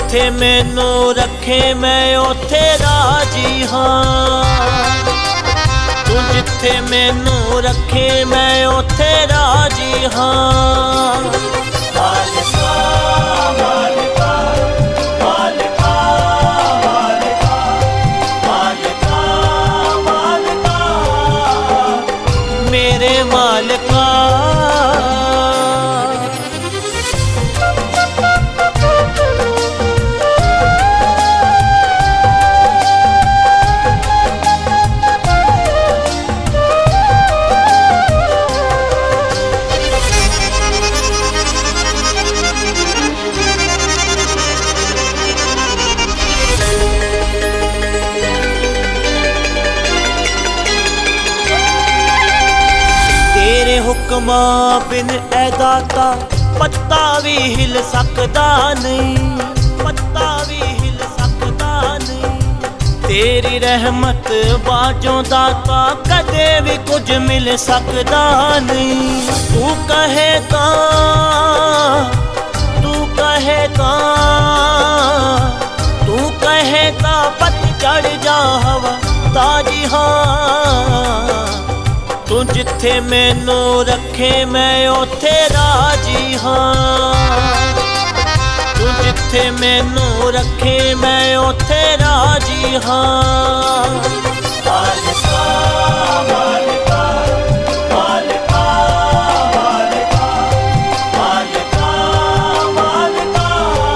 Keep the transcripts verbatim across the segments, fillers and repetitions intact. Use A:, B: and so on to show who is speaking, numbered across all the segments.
A: जिथे मैनू रखे मैं उथे राजी हाँ। तू जिथे मैनू रखे मैं उथे राजी हाँ। मालिका मालिका मालिका मालिका मालिका मालिका मेरे मालिका। तेरे हुक्मा बिन ऐ दाता पत्ता भी हिल सकदा नहीं, पत्ता भी हिल सकदा नहीं। तेरी रहमत बाजों दाता कदे भी कुछ मिल सकदा नहीं। तू कहे ता तू कहे ता तू कहे ता पत चढ़ जा हवा ताजी हाँ। तू जिथे मैनू रखे मैं उथे राजी हाँ। तू जिथे मैनू रखे मैं उथे राजी हाँ। मालिका मालिका मालिका मालिका मालिका मालिका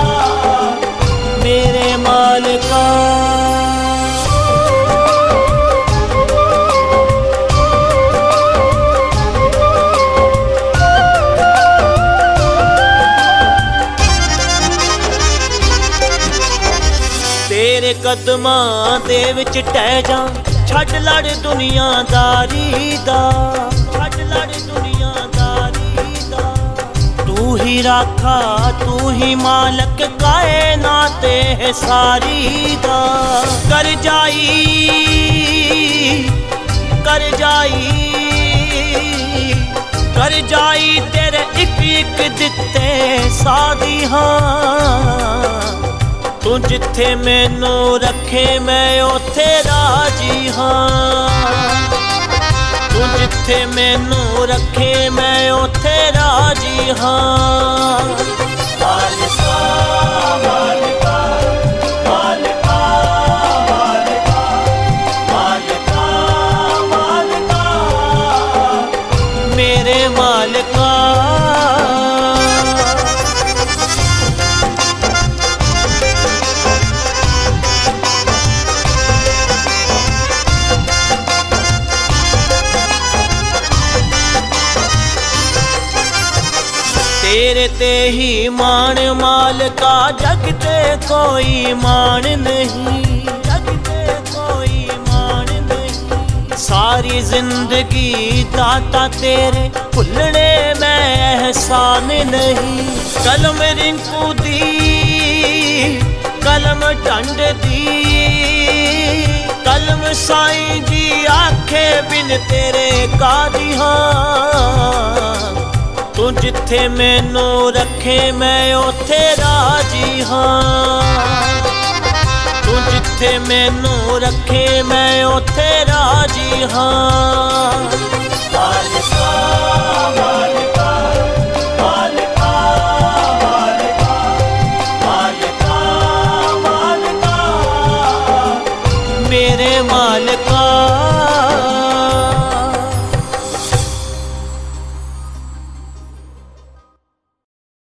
A: मेरे मालिका। तेरे कदमां दे विच टह जा छड्ड लड़ दुनियादारी दा, छड्ड लड़ दुनियादारी दा। तू ही राखा तू ही मालक कायनात सारी दा। कर जाई कर जाई कर जाई तेरे इक इक दिते सादी हाँ। तू जिथे मैनू रखे मैं उथे राजी हाँ। तू जिथे मैनू रखे मैं उथे राजी हाँ। मालिका मालिका मालिका मालिका मालिका मालिका मेरे मालिका। तेरे ते ही मान मालिका जग ते कोई मान नहीं, जग ते कोई मान नहीं। सारी जिंदगी दाता तेरे भुलने मैं एहसान नहीं। कलम रिंकू दी कलम टंड दी कलम साईं जी आखे बिन तेरे कादी हाँ। तू जिथे मैनू रखे मैं उथे राजी हाँ। तू जिथे मैनू रखे मैं उथे राजी हाँ। मालिका मालिका